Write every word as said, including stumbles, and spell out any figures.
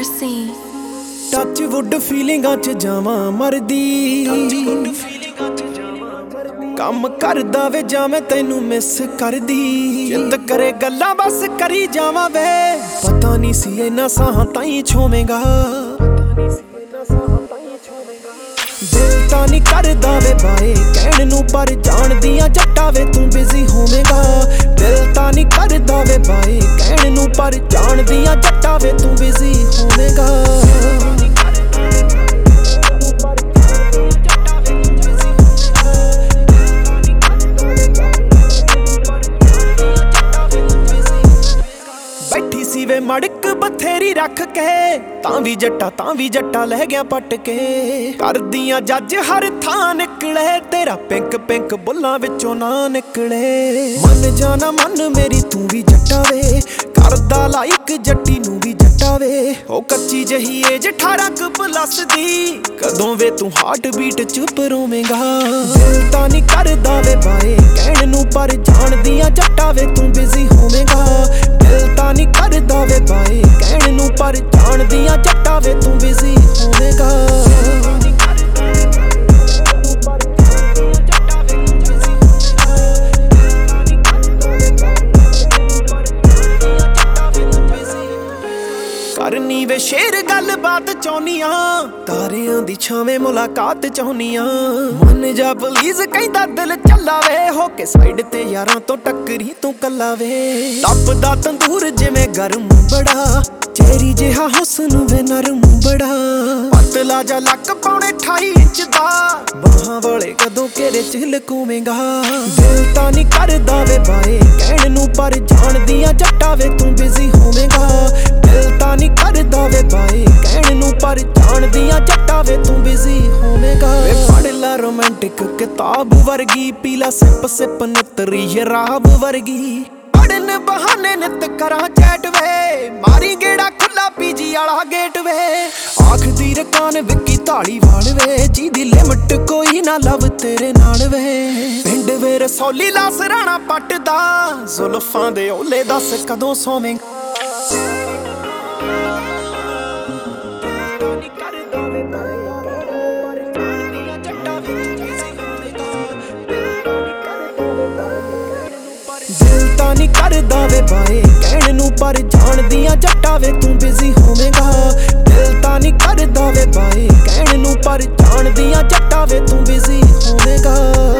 Mercy touch wood ਫੀਲਿੰਗਾਂ ਚ ਜਾਵਾਂ ਮਰਦੀ ਕੰਮ ਕਰਦਾ ਵੇ ਜਾਂ ਮੈਂ ਤੈਨੂੰ ਮਿਸ ਕਰਦੀ ਜਿੰਦ ਕਰੇ ਗੱਲਾਂ ਬਸ ਕਰੀ ਜਾਵਾਂ ਵੇ ਪਤਾ ਨਹੀਂ ਸੀ ਇੰਨਾ ਸਾਹਾਂ ਤਾਈਂ ਛੋਵੇਂਗਾ ਦਿਲ ਤਾਂ ਨਹੀਂ ਕਰਦਾ ਵੇ ਬਾਏ ਕਹਿਣ ਨੂੰ ਪਰ ਜਾਣਦੀਆਂ ਜੱਟਾ ਵੇ ਤੂੰ ਬਿਜ਼ੀ ਹੋਵੇਂਗਾ ਦਿਲ ਤਾਂ ਨਹੀਂ ਕਰਦਾ ਵੇ ਬਾਏ ਕਹਿਣ ਨੂੰ ਪਰ ਜਾਣਦੀਆਂ ਜੱਟਾ ਵੇ ਤੂੰ ਬਿਜ਼ੀ ਹੋਵੇਂਗਾ ਬੈਠੀ ਸੀ ਵੇ ਮੜਕ ਬਥੇਰੀ ਰੱਖ ਕੇ ਤਾਂ ਵੀ ਜੱਟਾ ਤਾਂ ਵੀ ਜੱਟਾ ਲੈ ਗਿਆ ਪੱਟ ਕੇ ਕਰਦੀਆਂ ਜੱਜ ਹਰ ਥਾਂ ਨਿਕਲੇ ਤੇਰਾ ਪਿੰਕ ਪਿੰਕ ਬੁੱਲਾਂ ਵਿੱਚੋਂ ਨਾ ਨਿਕਲੇ ਮਨ ਜਾਣਾ ਮਨ ਮੇਰੀ ਤੂੰ ਵੀ ਜੱਟਾ ਵੇ ਕਰਦਾ ਲਾਈਕ ਜੱਟੀ ਨੂੰ ਵੀ ਜੱਟਾ ਵੇ ਉਹ ਕੱਚੀ ਜਹੀ ਏਜ ਅਠਾਰਾਂ ਕੁ ਪਲੱਸ ਦੀ ਕਦੋਂ ਵੇ ਤੂੰ ਹਾਰਟ ਬੀਟ ਚੁੱਪ ਰੋਵੇਂਗਾ ਦਿਲ ਤਾਂ ਨਹੀਂ ਕਰਦਾ ਵੇ ਬਾਏ ਕਹਿਣ ਨੂੰ ਪਰ ਜਾਣਦੀਆਂ ਜੱਟਾ ਵੇ ਤੂੰ ਬਿਜ਼ੀ ਹੋਵੇਂਗਾ ਦਿਲ ਤਾਂ ਨਹੀਂ ਕਰਦਾ ਵੇ ਬਾਏ ਕਹਿਣ ਨੂੰ ਪਰ ਜਾਣਦੀਆਂ ਜੱਟਾ ਵੇ ਤੂੰ ਬਿਜ਼ੀ ਹੋਵੇਂਗਾ ਕਰਨੀ ਵੇ ਸ਼ੇਰ ਗੱਲਬਾਤ ਚਾਹੁੰਨੀਆਂ ਤਾਰਿਆਂ ਦੀ ਛਾਵੇਂ ਮੁਲਾਕਾਤ ਚਾਹੁੰਨੀਆਂ ਮਨ ਜਾ ਪਲੀਜ਼ ਕਹਿੰਦਾ ਦਿਲ ਚੱਲਾ ਵੇ ਹੋ ਕੇ ਸਾਈਡ ਤੇ ਯਾਰਾਂ ਤੋਂ ਟੱਕਰੀ ਤੂੰ ਕੱਲਾ ਵੇ ਤਪਦਾ ਤੰਦੂਰ ਜਿਵੇਂ ਗਰਮ ਬੜਾ ਚਿਹਰੀ ਜਿਹਾ ਹੁਸਨ ਵੇ ਨਰਮ ਬੜਾ ਪਤਲਾ ਜਾ ਲੱਕ ਪੌਣੇ ਅਠਾਈ ਇੰਚ ਦਾ ਬਾਹਾਂ ਵਾਲੇ ਕਦੋਂ ਘੇਰੇ ਚ ਲਕੂਵੇਂਗਾ ਦਿਲ ਤਾਂ ਨਹੀਂ ਕਰਦਾ ਵੇ ਬਾਏ ਕਹਿਣ ਨੂੰ ਪਰ ਜਾਣਦੀਆਂ ਜੱਟਾ ਵੇ ਤੂੰ ਬਿਜ਼ੀ ਹੋਵੇਂਗਾ ਦਿਲ ਤਾਂ ਨਹੀਂ ਕਰਦਾ ਵੇ ਬਾਏ ਕਹਿਣ ਨੂੰ ਪਰ ਜਾਣਦੀਆਂ ਜੱਟਾ ਵੇ ਤੂੰ ਬਿਜ਼ੀ ਹੋਵੇਂਗਾ ਵੇ ਪੜ੍ਹ ਲਾ ਰੋਮਾਂਟਿਕ ਕਿਤਾਬ ਵਰਗੀ ਪੀਲਾ ਸਿਪ ਸਿਪ ਨਿਤਰੀ ਸ਼ਰਾਬ ਵਰਗੀ ਪੜਨ ਬਹਾਨੇ ਨਿਤ ਕਰਾਂ ਚੈਟ ਵੇ ਮਾਰੀ ਗੇੜਾ ਖੁੱਲਾ ਪੀਜੀ ਵਾਲਾ ਗੇਟ ਵੇ ਆਖਦੀ ਰਕਾਨ ਵਿੱਕੀ ਢਾਲੀ ਵਾਲ ਵੇ ਜਿਹਦੀ ਲਿਮਟ ਕੋਈ ਨਾ ਲਵ ਤੇਰੇ ਨਾਲ ਵੇ ਪਿੰਡ ਵੇ ਰਸੌਲੀ ਲਾ ਸਰਾਣਾ ਪੱਟਦਾ ਜ਼ੁਲਫਾਂ ਦੇ ਓਲੇ ਦੱਸ ਕਦੋਂ ਸੋਵੇਂਗਾ ਦਿਲ ਤਾਂ ਨਹੀਂ ਕਰਦਾ ਵੇ ਬਾਏ ਕਹਿਣ ਨੂੰ ਪਰ ਜਾਣਦੀਆਂ ਜੱਟਾ ਵੇ ਤੂੰ ਬਿਜ਼ੀ ਹੋਵੇਂਗਾ ਦਿਲ ਤਾਂ ਨਹੀਂ ਕਰਦਾ ਵੇ ਬਾਏ ਕਹਿਣ ਨੂੰ ਪਰ ਜਾਣਦੀਆਂ ਜੱਟਾ ਵੇ ਤੂੰ ਬਿਜ਼ੀ ਹੋਵੇਂਗਾ।